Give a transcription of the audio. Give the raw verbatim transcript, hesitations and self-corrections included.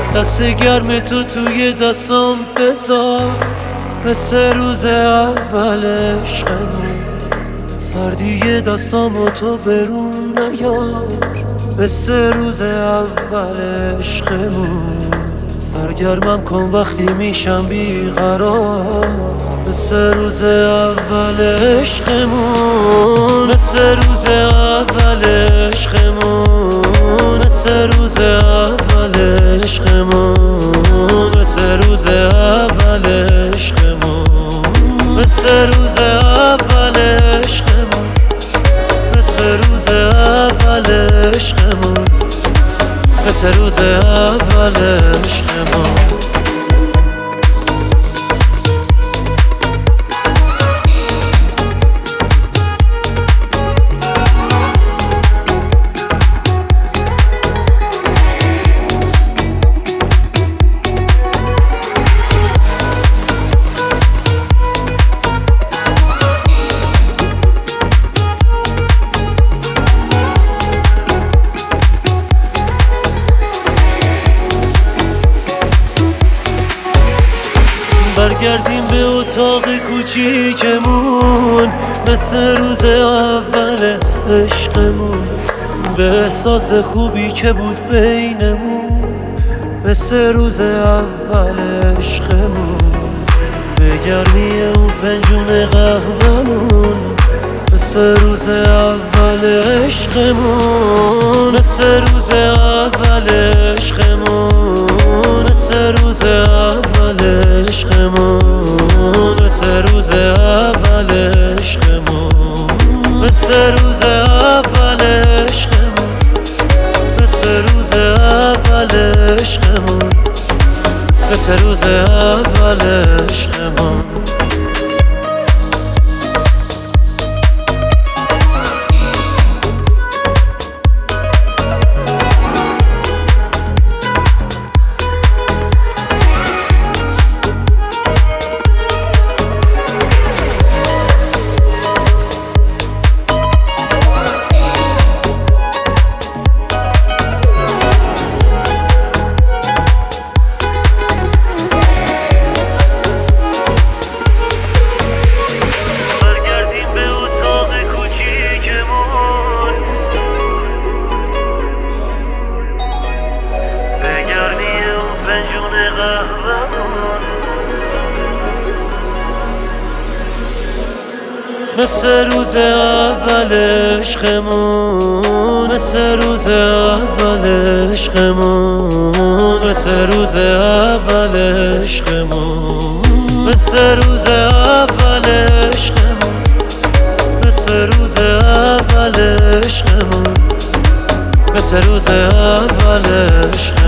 دست گرم تو توی دستام بذار، مثل روز اول عشقمون. سردی دستامو تو برون نیار، مثل روز اول عشقمون. سرگرمم کن وقتی میشم بیقرار، مثل روز اول عشقمون. مثل روز اول عشقمون، مثل روز اول عشقمون، مثل روز اول عشقمون، مثل روز اول عشقمون، مثل روز اول عشقمون، مثل روز اول عشقمون. برگردیم به اتاق کوچیکمون، مثل روز اول عشقمون. به احساس خوبی که بود بینمون، مثل روز اول عشقمون. به گرمی اون فنجون قهوه‌مون، مثل روز اول عشقمون، مثل روز اول عشقمون، مثل روز اول عشقمون، مثل روز اول عشقمون، مثل روز اول عشقمون، مثل روز اول عشقمون، مثل روز اول عشقمون. مثل روز اول عشقمون، مثل روز اول عشقمون، مثل روز اول عشقمون، مثل روز اول عشقمون، مثل روز اول عشقمون، مثل روز اول عشقمون.